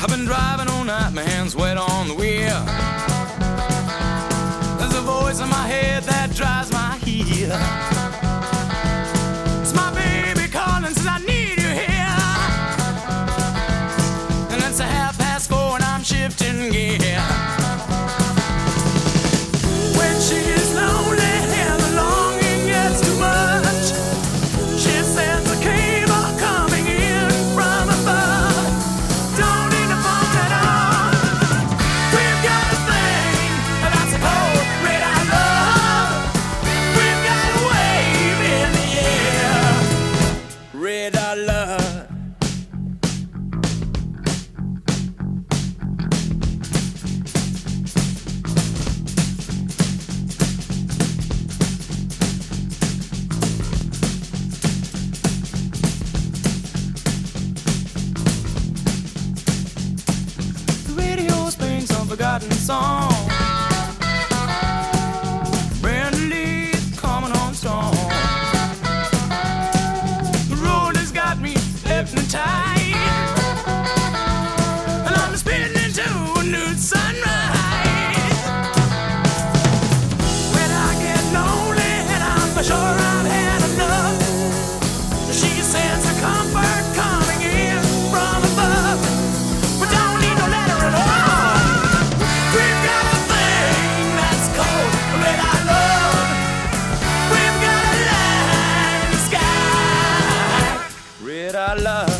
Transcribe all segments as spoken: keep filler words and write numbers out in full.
I've been driving all night, my hands wet on the wheel. There's a voice in my head that drives my heel. It's my baby calling, says I need you here. And it's a half past four and I'm shifting gear. When she's lonely and the longing gets too much, she sends a cable coming in from above. Don't need to phone at all. We've got a thing that's a cold red I love. We've got a wave in the air, red I love. The radio springs some forgotten song. Brand new leaves coming on strong. The road has got me hypnotized, and I'm spinning into a new sunrise. When I get lonely and I'm sure I've had enough, she sends a comfort coming in from above. We don't need no letter at all. We've got a thing that's cold, red I love. We've got a light in the sky, red I love.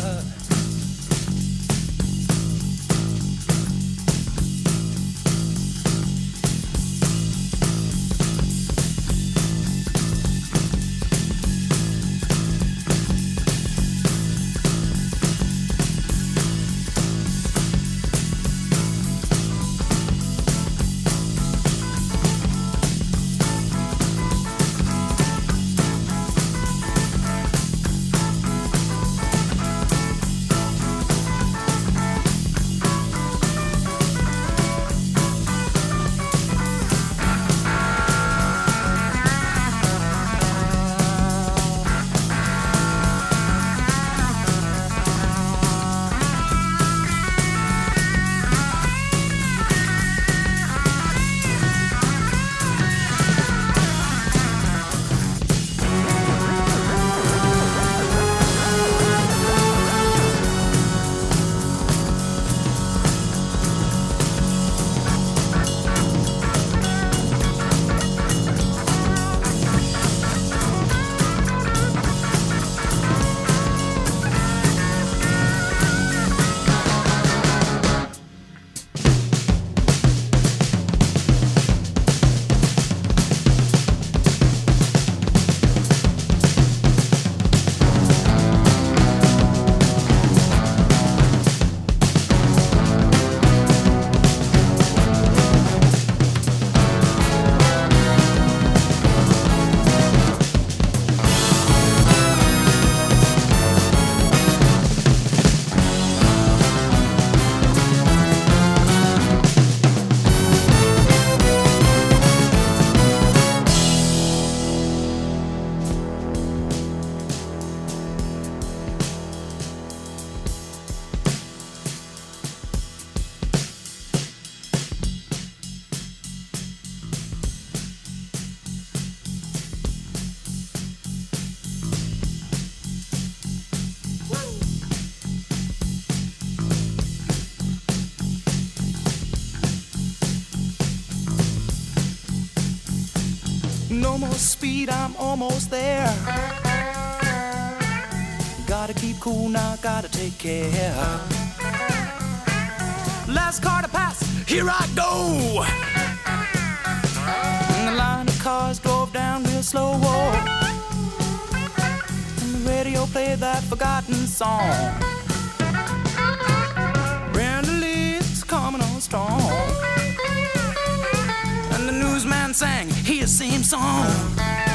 No more speed, I'm almost there. Gotta keep cool now, gotta take care. Last car to pass, here I go. And the line of cars drove down real slow. And the radio played that forgotten song. Brand new leaves coming on strong. And the newsman sang his same song.